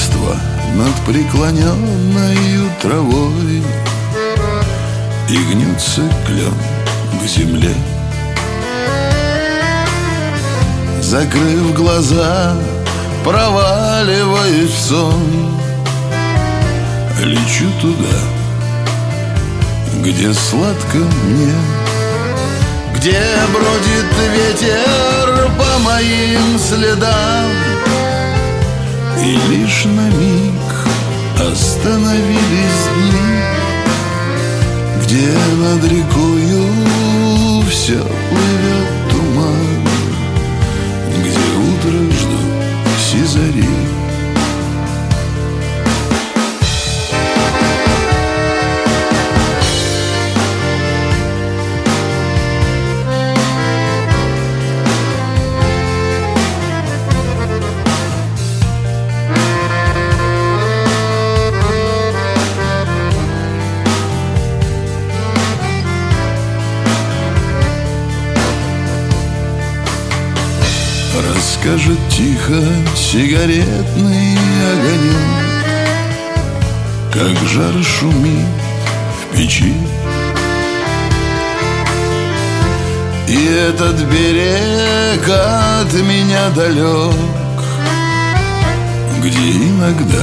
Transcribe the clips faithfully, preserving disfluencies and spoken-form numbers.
детства над преклоненной травой, и гнется клен к земле. Закрыв глаза, проваливаясь в сон, лечу туда, где сладко мне, где бродит ветер по моим следам. И лишь на миг остановились дни, где над рекою все плывет туман, где утро ждут все зари. Расскажет тихо сигаретный огонек, как жар шумит в печи. И этот берег от меня далек, где иногда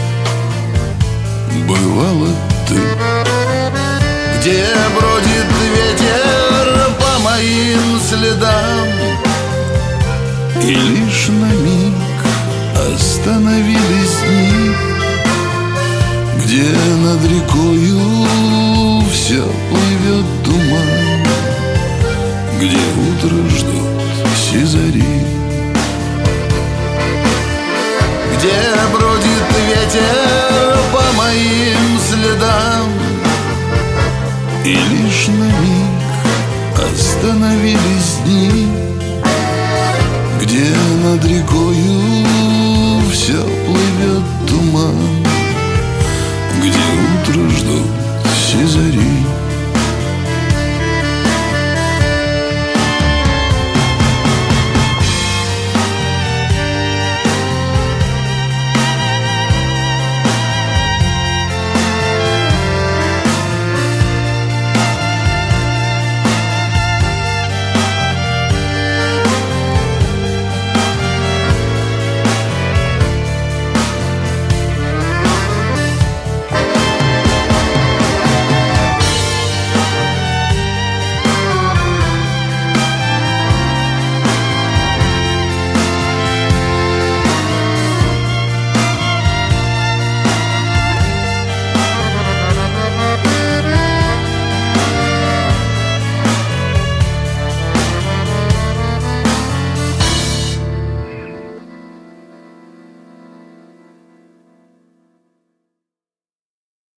бывала ты, где бродит ветер по моим следам. И лишь на миг остановились дни, где над рекою все плывет туман, где утро ждут все зари, где бродит ветер по моим следам. И лишь на миг остановились дни, где над рекою все плывет туман, где утро ждут все зари.